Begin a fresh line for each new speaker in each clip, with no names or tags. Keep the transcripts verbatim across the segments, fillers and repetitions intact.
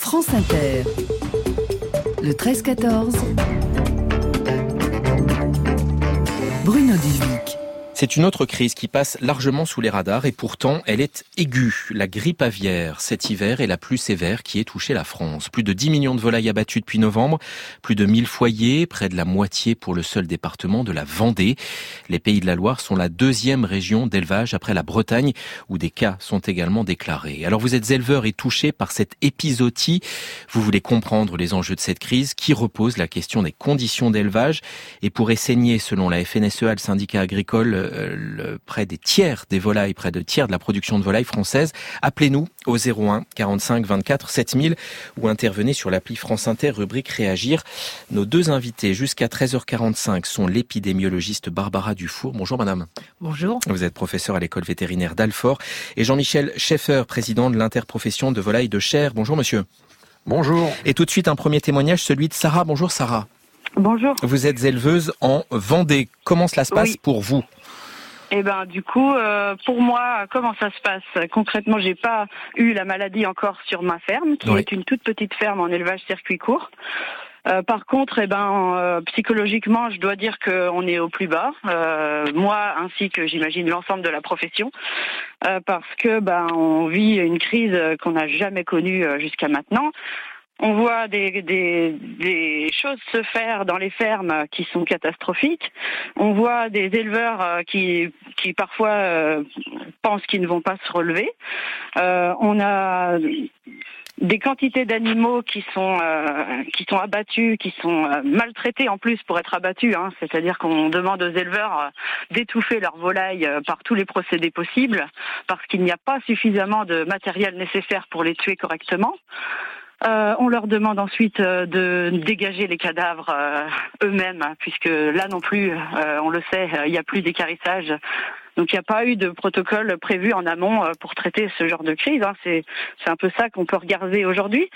France Inter, le treize quatorze, Bruno Duvic.
C'est une autre crise qui passe largement sous les radars et pourtant elle est aiguë. La grippe aviaire, cet hiver, est la plus sévère qui ait touché la France. Plus de dix millions de volailles abattues depuis novembre, plus de mille foyers, près de la moitié pour le seul département de la Vendée. Les Pays de la Loire sont la deuxième région d'élevage après la Bretagne où des cas sont également déclarés. Alors vous êtes éleveur et touché par cette épizootie. Vous voulez comprendre les enjeux de cette crise qui repose la question des conditions d'élevage et pourrait saigner, selon la F N S E A, le syndicat agricole, Le, près des tiers des volailles, près de tiers de la production de volailles française. Appelez-nous au zéro un quarante-cinq vingt-quatre sept mille ou intervenez sur l'appli France Inter, rubrique Réagir. Nos deux invités jusqu'à treize heures quarante-cinq sont l'épidémiologiste Barbara Dufour. Bonjour madame.
Bonjour.
Vous êtes professeur à l'école vétérinaire d'Alfort. Et Jean-Michel Scheffer, président de l'interprofession de volailles de chair. Bonjour monsieur.
Bonjour.
Et tout de suite un premier témoignage, celui de Sarah. Bonjour Sarah.
Bonjour.
Vous êtes éleveuse en Vendée. Comment cela se passe
Oui.
pour vous ?
Eh ben, du coup, euh, pour moi, comment ça se passe ? Concrètement, j'ai pas eu la maladie encore sur ma ferme, qui
Oui.
est une toute petite ferme en élevage circuit court. Euh, par contre, eh ben, euh, psychologiquement, je dois dire qu'on est au plus bas, euh, moi ainsi que j'imagine l'ensemble de la profession, euh, parce que ben, on vit une crise qu'on n'a jamais connue euh, jusqu'à maintenant. On voit des, des, des choses se faire dans les fermes qui sont catastrophiques. On voit des éleveurs qui, qui parfois euh, pensent qu'ils ne vont pas se relever. Euh, on a des quantités d'animaux qui sont euh, qui sont abattus, qui sont euh, maltraités en plus pour être abattus. Hein. C'est-à-dire qu'on demande aux éleveurs euh, d'étouffer leurs volailles euh, par tous les procédés possibles parce qu'il n'y a pas suffisamment de matériel nécessaire pour les tuer correctement. Euh, on leur demande ensuite euh, de dégager les cadavres euh, eux-mêmes, puisque là non plus, euh, on le sait, il n'y a plus d'équarrissage. Donc il n'y a pas eu de protocole prévu en amont euh, pour traiter ce genre de crise. Hein. C'est, c'est un peu ça qu'on peut regarder aujourd'hui.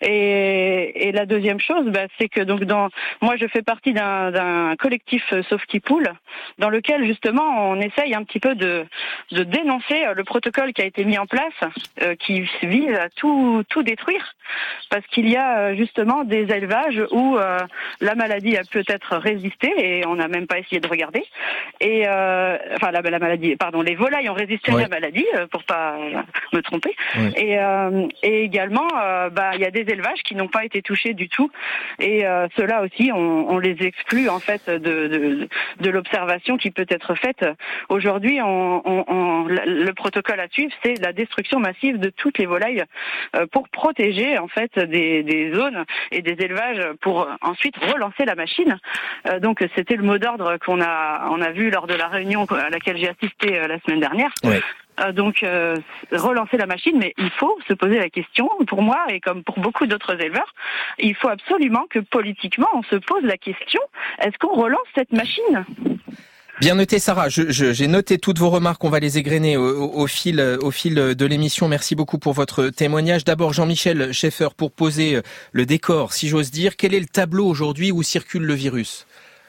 Et, et la deuxième chose, bah, c'est que donc dans, moi je fais partie d'un, d'un collectif euh, Sauve-qui-Poule, dans lequel justement on essaye un petit peu de, de dénoncer euh, le protocole qui a été mis en place, euh, qui vise à tout, tout détruire, parce qu'il y a euh, justement des élevages où euh, la maladie a peut-être résisté et on n'a même pas essayé de regarder. Et euh, enfin la, la maladie Maladie, pardon, les volailles ont résisté
ouais.
à la maladie, euh, pour pas me tromper.
Ouais.
Et, euh, et également, euh, bah, il y a des élevages qui n'ont pas été touchés du tout. Et euh, ceux-là aussi, on, on les exclut en fait de, de, de l'observation qui peut être faite. Aujourd'hui, on, on, on, le protocole à suivre, c'est la destruction massive de toutes les volailles euh, pour protéger en fait des, des zones et des élevages pour ensuite relancer la machine. Euh, donc, c'était le mot d'ordre qu'on a, on a vu lors de la réunion à laquelle j'ai assisté la semaine dernière.
Ouais.
Euh, donc euh, relancer la machine, mais il faut se poser la question, pour moi et comme pour beaucoup d'autres éleveurs, il faut absolument que politiquement on se pose la question, est-ce qu'on relance cette machine ?
Bien noté Sarah, je, je, j'ai noté toutes vos remarques, on va les égrener au, au, au, fil, au fil de l'émission. Merci beaucoup pour votre témoignage. D'abord Jean-Michel Scheffer, pour poser le décor, si j'ose dire, quel est le tableau aujourd'hui où circule le virus ?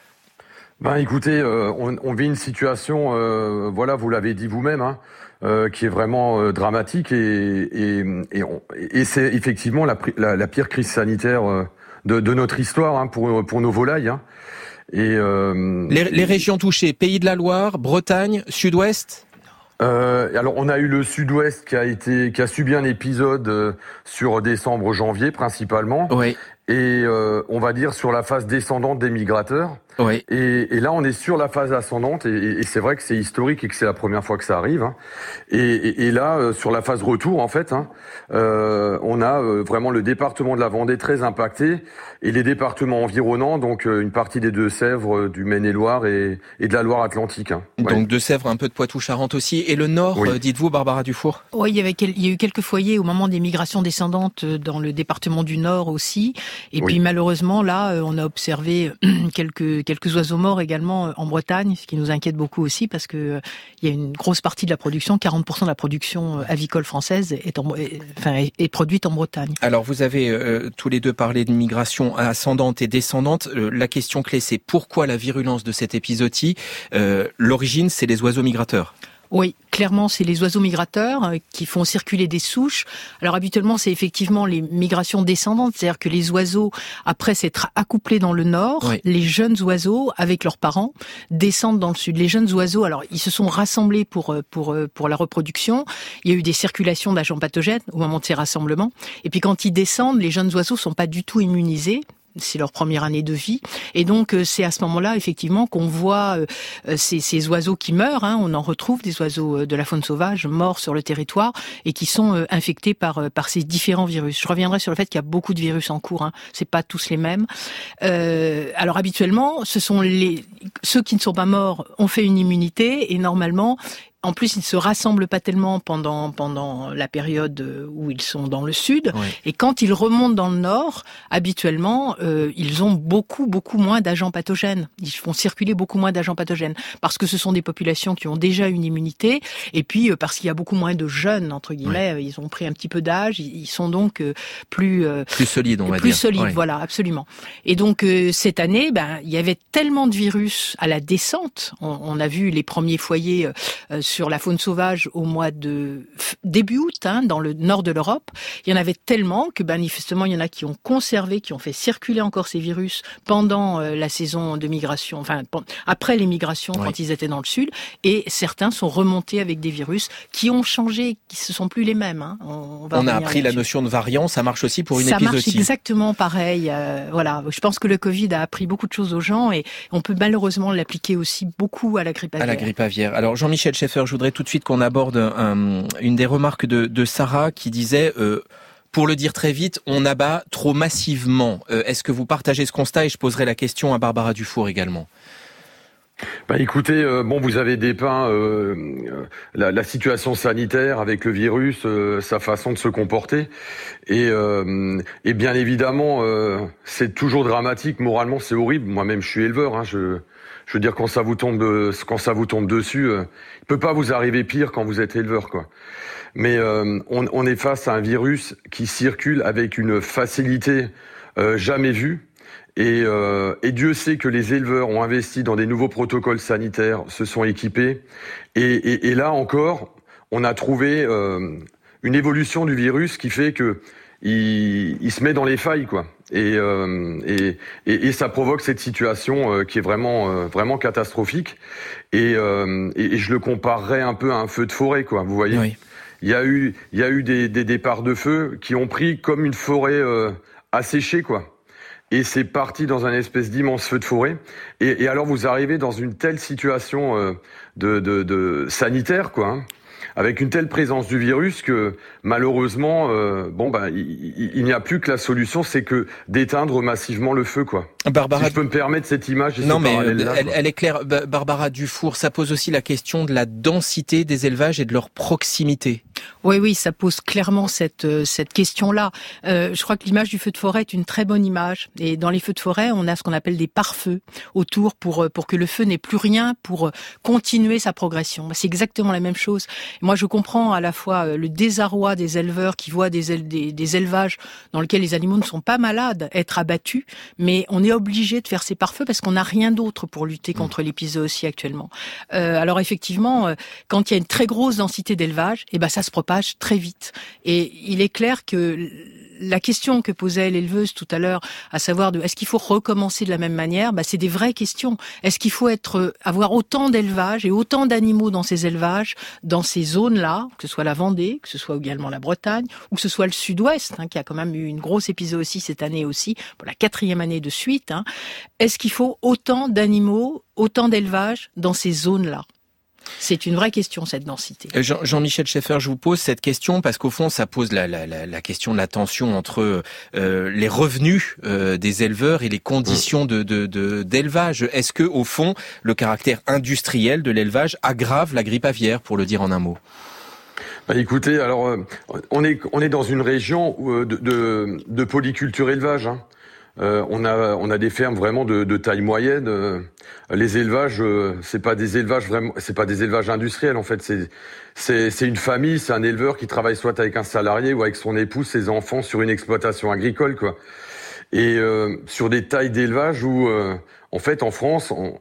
Ben écoutez, euh, on, on vit une situation, euh, voilà, vous l'avez dit vous-même, hein, euh, qui est vraiment euh, dramatique et, et, et, on, et c'est effectivement la, la, la pire crise sanitaire euh, de, de notre histoire hein, pour, pour nos volailles. Hein. Et, euh,
les, les régions touchées, Pays de la Loire, Bretagne, Sud-Ouest ?
Euh, alors on a eu le Sud-Ouest qui a été qui a subi un épisode euh, sur décembre-janvier principalement.
Oui.
Et euh, on va dire sur la phase descendante des migrateurs.
Oui.
Et, et là, on est sur la phase ascendante, et, et c'est vrai que c'est historique et que c'est la première fois que ça arrive. Hein. Et, et, et là, euh, sur la phase retour, en fait, hein, euh, on a euh, vraiment le département de la Vendée très impacté, et les départements environnants, donc euh, une partie des Deux-Sèvres, euh, du Maine-et-Loire et, et de la Loire-Atlantique. Hein. Ouais.
Donc Deux-Sèvres, un peu de Poitou-Charentes aussi, et le Nord,
Oui.
euh, dites-vous, Barbara Dufour ?
Oui, il y avait quel... il y a eu quelques foyers au moment des migrations descendantes dans le département du Nord aussi, et
Oui.
puis malheureusement là, on a observé quelques quelques oiseaux morts également en Bretagne, ce qui nous inquiète beaucoup aussi parce que il y a une grosse partie de la production, quarante pour cent de la production avicole française est, en, est, enfin, est, est produite en Bretagne.
Alors vous avez euh, tous les deux parlé de migration ascendante et descendante. Euh, la question clé, c'est pourquoi la virulence de cette épizootie ? euh, L'origine, c'est les oiseaux migrateurs.
Oui, clairement, c'est les oiseaux migrateurs qui font circuler des souches. Alors habituellement, c'est effectivement les migrations descendantes, c'est-à-dire que les oiseaux, après s'être accouplés dans le nord, oui. les jeunes oiseaux, avec leurs parents, descendent dans le sud. Les jeunes oiseaux, alors ils se sont rassemblés pour pour pour la reproduction. Il y a eu des circulations d'agents pathogènes au moment de ces rassemblements. Et puis quand ils descendent, les jeunes oiseaux sont pas du tout immunisés. C'est leur première année de vie, et donc c'est à ce moment-là effectivement qu'on voit euh, ces, ces oiseaux qui meurent. Hein. On en retrouve des oiseaux de la faune sauvage morts sur le territoire et qui sont euh, infectés par par ces différents virus. Je reviendrai sur le fait qu'il y a beaucoup de virus en cours. Hein. C'est pas tous les mêmes. Euh, alors habituellement, ce sont les ceux qui ne sont pas morts ont fait une immunité et normalement. En plus, ils ne se rassemblent pas tellement pendant pendant la période où ils sont dans le sud. Oui. Et quand ils remontent dans le nord, habituellement, euh, ils ont beaucoup beaucoup moins d'agents pathogènes. Ils font circuler beaucoup moins d'agents pathogènes parce que ce sont des populations qui ont déjà une immunité. Et puis euh, parce qu'il y a beaucoup moins de jeunes entre guillemets, oui. ils ont pris un petit peu d'âge. Ils sont donc euh, plus euh,
plus solides, on va
plus
dire.
Plus solides,
oui.
voilà, absolument. Et donc euh, cette année, ben il y avait tellement de virus à la descente. On, on a vu les premiers foyers. Euh, sur la faune sauvage au mois de début août, hein, dans le nord de l'Europe. Il y en avait tellement que manifestement il y en a qui ont conservé, qui ont fait circuler encore ces virus pendant euh, la saison de migration, enfin après les migrations oui. quand ils étaient dans le sud, et certains sont remontés avec des virus qui ont changé, qui ne sont plus les mêmes. Hein. On, va
on a appris la notion de variant, ça marche aussi pour une
ça
épizootie.
Ça marche exactement pareil. Euh, voilà, je pense que le Covid a appris beaucoup de choses aux gens et on peut malheureusement l'appliquer aussi beaucoup à la grippe aviaire.
À la grippe aviaire. Alors Jean-Michel Scheffer, je voudrais tout de suite qu'on aborde un, une des remarques de, de Sarah qui disait euh, pour le dire très vite, on abat trop massivement. Euh, est-ce que vous partagez ce constat? Et je poserai la question à Barbara Dufour également.
Bah écoutez, euh, bon, vous avez dépeint euh, la, la situation sanitaire avec le virus, euh, sa façon de se comporter, et, euh, et bien évidemment, euh, c'est toujours dramatique. Moralement, c'est horrible. Moi-même, je suis éleveur. Hein, je, je veux dire, quand ça vous tombe, quand ça vous tombe dessus, euh, il peut pas vous arriver pire quand vous êtes éleveur, quoi. Mais euh, on, on est face à un virus qui circule avec une facilité euh, jamais vue. Et, euh, et Dieu sait que les éleveurs ont investi dans des nouveaux protocoles sanitaires, se sont équipés. Et, et, et là encore, on a trouvé euh, une évolution du virus qui fait que il, il se met dans les failles, quoi. Et, euh, et, et, et ça provoque cette situation euh, qui est vraiment, euh, vraiment catastrophique. Et, euh, et, et je le comparerais un peu à un feu de forêt, quoi. Vous voyez. Oui. Il y a eu, il y a eu des, des départs de feu qui ont pris comme une forêt euh, asséchée, quoi. Et c'est parti dans un espèce d'immense feu de forêt. Et, et alors vous arrivez dans une telle situation euh, de, de, de sanitaire, quoi, hein, avec une telle présence du virus que malheureusement, euh, bon bah, il, il, il n'y a plus que la solution, c'est que d'éteindre massivement le feu, quoi.
Barbara,
si je peux me permettre cette image.
Non mais elle, elle est claire. Barbara Dufour, ça pose aussi la question de la densité des élevages et de leur proximité.
Oui, oui, ça pose clairement cette cette question-là. Euh, je crois que l'image du feu de forêt est une très bonne image. Et dans les feux de forêt, on a ce qu'on appelle des pare-feux autour pour pour que le feu n'ait plus rien pour continuer sa progression. C'est exactement la même chose. Moi, je comprends à la fois le désarroi des éleveurs qui voient des des, des élevages dans lesquels les animaux ne sont pas malades être abattus, mais on est obligé de faire ces pare-feux parce qu'on n'a rien d'autre pour lutter contre l'épizootie actuellement. Euh, alors effectivement, quand il y a une très grosse densité d'élevage, eh ben ça se propage très vite. Et il est clair que la question que posait l'éleveuse tout à l'heure, à savoir de est-ce qu'il faut recommencer de la même manière, bah c'est des vraies questions. Est-ce qu'il faut être avoir autant d'élevage et autant d'animaux dans ces élevages, dans ces zones-là, que ce soit la Vendée, que ce soit également la Bretagne, ou que ce soit le Sud-Ouest, hein, qui a quand même eu une grosse épizootie cette année aussi, pour la quatrième année de suite. Hein. Est-ce qu'il faut autant d'animaux, autant d'élevage dans ces zones-là ? C'est une vraie question, cette densité.
Jean, Jean-Michel Scheffer, je vous pose cette question parce qu'au fond, ça pose la, la, la, la question de la tension entre euh, les revenus euh, des éleveurs et les conditions de, de, de, d'élevage. Est-ce que, au fond, le caractère industriel de l'élevage aggrave la grippe aviaire, pour le dire en un mot ?
Bah écoutez, alors euh, on est on est dans une région de de, de polyculture élevage. Hein. Euh, on a on a des fermes vraiment de, de taille moyenne. Euh, les élevages, euh, c'est pas des élevages vraiment, c'est pas des élevages industriels en fait. C'est c'est c'est une famille, c'est un éleveur qui travaille soit avec un salarié ou avec son épouse, ses enfants sur une exploitation agricole, quoi. Et euh, sur des tailles d'élevage où euh, en fait en France on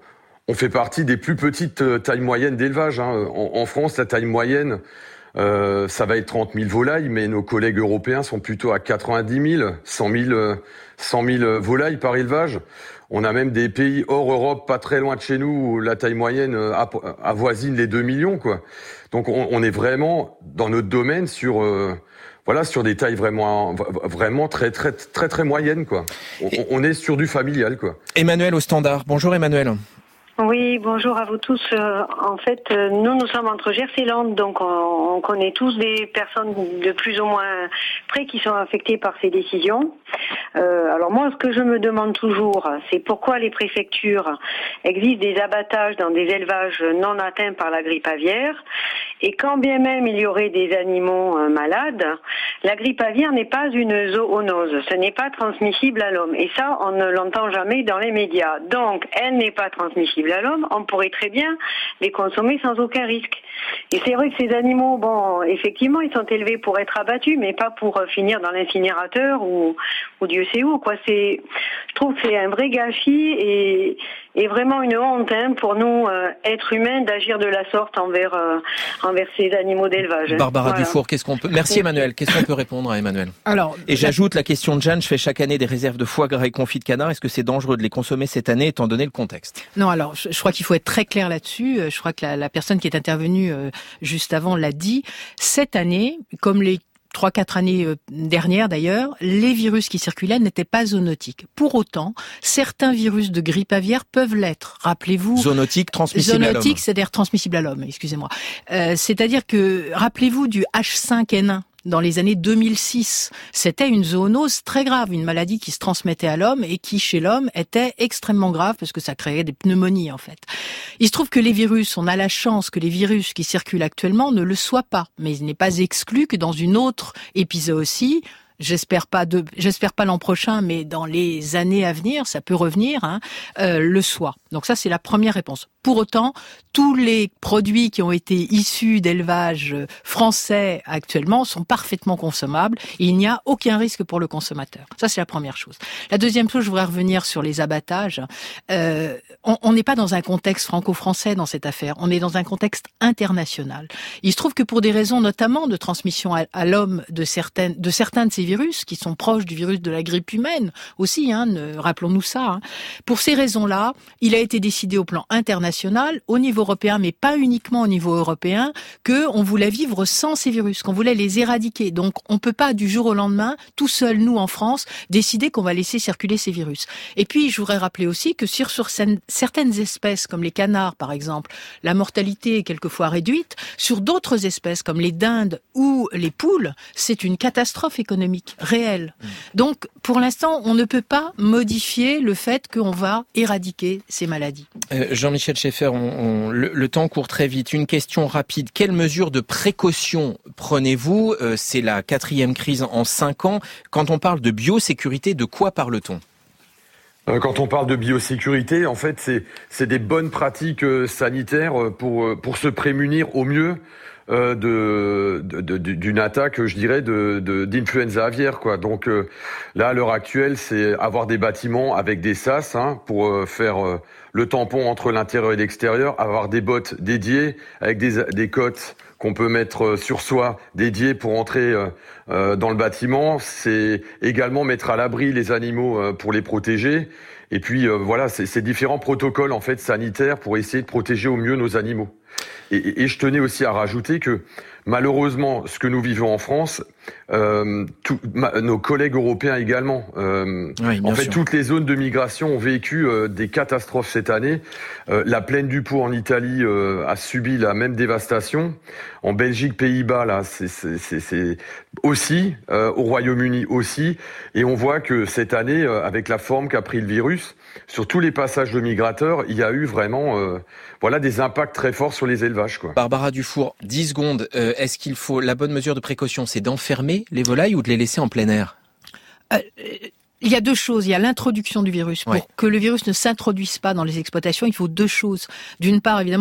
on fait partie des plus petites tailles moyennes d'élevage. Hein. En, en France, la taille moyenne, euh, ça va être trente mille volailles, mais nos collègues européens sont plutôt à quatre-vingt-dix mille, cent mille, cent mille volailles par élevage. On a même des pays hors Europe, pas très loin de chez nous, où la taille moyenne avoisine les deux millions, quoi. Donc on, on est vraiment dans notre domaine sur, euh, voilà, sur des tailles vraiment, vraiment très, très, très, très moyennes, quoi. On, on est sur du familial, quoi.
Emmanuel au standard. Bonjour Emmanuel.
Oui, bonjour à vous tous. Euh, en fait, euh, nous, nous sommes entre Gers et Landes, donc on, on connaît tous des personnes de plus ou moins près qui sont affectées par ces décisions. Euh, alors moi, ce que je me demande toujours, c'est pourquoi les préfectures exigent des abattages dans des élevages non atteints par la grippe aviaire, et quand bien même il y aurait des animaux euh, malades, la grippe aviaire n'est pas une zoonose, ce n'est pas transmissible à l'homme, et ça, on ne l'entend jamais dans les médias. Donc, elle n'est pas transmissible à l'homme, on pourrait très bien les consommer sans aucun risque. Et c'est vrai que ces animaux, bon, effectivement, ils sont élevés pour être abattus, mais pas pour finir dans l'incinérateur ou, ou Dieu sait où, quoi. C'est, je trouve que c'est un vrai gâchis et, et vraiment une honte, hein, pour nous, euh, êtres humains, d'agir de la sorte envers, euh, envers ces animaux d'élevage. Hein.
Barbara
Voilà.
Dufour, qu'est-ce qu'on peut... Merci Emmanuel. Qu'est-ce qu'on peut répondre à Emmanuel?
Alors,
Et j'ajoute la question de Jeanne, je fais chaque année des réserves de foie gras et confit de canard. Est-ce que c'est dangereux de les consommer cette année, étant donné le contexte?
non, alors, je, je crois qu'il faut être très clair là-dessus. Je crois que la, la personne qui est intervenue euh, juste avant l'a dit. Cette année, comme les trois, quatre années dernières d'ailleurs, les virus qui circulaient n'étaient pas zoonotiques. Pour autant, certains virus de grippe aviaire peuvent l'être. Rappelez-vous.
Zoonotique, transmissible à l'homme.
Zoonotique, c'est-à-dire transmissible à l'homme, excusez-moi. Euh, c'est-à-dire que, rappelez-vous du H cinq N un. Dans les années deux mille six, c'était une zoonose très grave, une maladie qui se transmettait à l'homme et qui, chez l'homme, était extrêmement grave parce que ça créait des pneumonies, en fait. Il se trouve que les virus, on a la chance que les virus qui circulent actuellement ne le soient pas. Mais il n'est pas exclu que dans une autre épizootie, j'espère pas de, j'espère pas l'an prochain, mais dans les années à venir, ça peut revenir, hein, euh, le soit. Donc ça, c'est la première réponse. Pour autant, tous les produits qui ont été issus d'élevage français actuellement sont parfaitement consommables et il n'y a aucun risque pour le consommateur. Ça, c'est la première chose. La deuxième chose, je voudrais revenir sur les abattages. Euh, on n'est pas dans un contexte franco-français dans cette affaire. On est dans un contexte international. Il se trouve que pour des raisons notamment de transmission à, à l'homme de certaines, de certains de ces virus qui sont proches du virus de la grippe humaine aussi, hein, ne, rappelons-nous ça. Hein. Pour ces raisons-là, il a été décidé au plan international, au niveau européen, mais pas uniquement au niveau européen, que on voulait vivre sans ces virus, qu'on voulait les éradiquer. Donc, on peut pas du jour au lendemain, tout seul, nous en France, décider qu'on va laisser circuler ces virus. Et puis, je voudrais rappeler aussi que sur, sur certaines espèces, comme les canards, par exemple, la mortalité est quelquefois réduite. Sur d'autres espèces, comme les dindes ou les poules, c'est une catastrophe économique réelle. Donc, pour l'instant, on ne peut pas modifier le fait qu'on va éradiquer ces maladies.
Euh, Jean-Michel Schaeffer, on, on, le, le temps court très vite. Une question rapide. Quelles mesures de précaution prenez-vous? euh, C'est la quatrième crise en cinq ans. Quand on parle de biosécurité, de quoi parle-t-on?
Quand on parle de biosécurité, en fait, c'est, c'est des bonnes pratiques sanitaires pour, pour se prémunir au mieux euh, de, de, de, d'une attaque, je dirais, de, de, d'influenza aviaire, quoi. Donc euh, là, à l'heure actuelle, c'est avoir des bâtiments avec des sas, hein, pour euh, faire euh, le tampon entre l'intérieur et l'extérieur, avoir des bottes dédiées avec des, des cottes qu'on peut mettre sur soi, dédiées pour entrer euh, dans le bâtiment. C'est également mettre à l'abri les animaux euh, pour les protéger. Et puis euh, voilà, c'est, c'est différents protocoles en fait sanitaires pour essayer de protéger au mieux nos animaux. Et, et, et je tenais aussi à rajouter que malheureusement, ce que nous vivons en France, euh, tout, ma, nos collègues européens également. Euh, oui, en fait, sûr. Toutes les zones de migration ont vécu euh, des catastrophes cette année. Euh, la plaine du Pô en Italie euh, a subi la même dévastation. En Belgique, Pays-Bas, là, c'est, c'est, c'est, c'est aussi. Euh, au Royaume-Uni aussi. Et on voit que cette année, euh, avec la forme qu'a pris le virus, sur tous les passages de migrateurs, il y a eu vraiment, euh, voilà, des impacts très forts sur les élevages, quoi.
Barbara Dufour, dix secondes. Euh, est-ce qu'il faut, la bonne mesure de précaution, c'est d'enfermer les volailles ou de les laisser en plein air?
euh, Il y a deux choses. Il y a l'introduction du virus. Pour
ouais.
que le virus ne s'introduise pas dans les exploitations, il faut deux choses. D'une part, évidemment,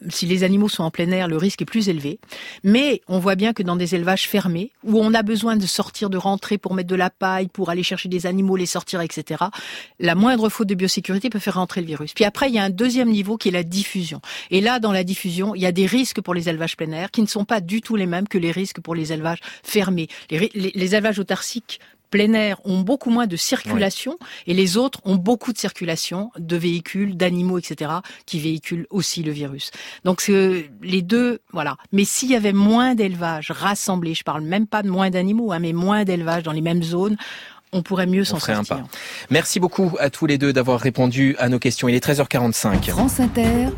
si les animaux sont en plein air, le risque est plus élevé. Mais on voit bien que dans des élevages fermés, où on a besoin de sortir, de rentrer pour mettre de la paille, pour aller chercher des animaux, les sortir, et cetera, la moindre faute de biosécurité peut faire rentrer le virus. Puis après, il y a un deuxième niveau qui est la diffusion. Et là, dans la diffusion, il y a des risques pour les élevages plein air qui ne sont pas du tout les mêmes que les risques pour les élevages fermés. Les, les, les élevages autarciques plein air ont beaucoup moins de circulation ouais. et les autres ont beaucoup de circulation de véhicules, d'animaux, et cetera qui véhiculent aussi le virus. Donc c'est, les deux, voilà. Mais s'il y avait moins d'élevages rassemblés, je parle même pas de moins d'animaux, hein, mais moins d'élevages dans les mêmes zones, on pourrait mieux s'en sortir.
Merci beaucoup à tous les deux d'avoir répondu à nos questions. Il est treize heures quarante-cinq.
France Inter.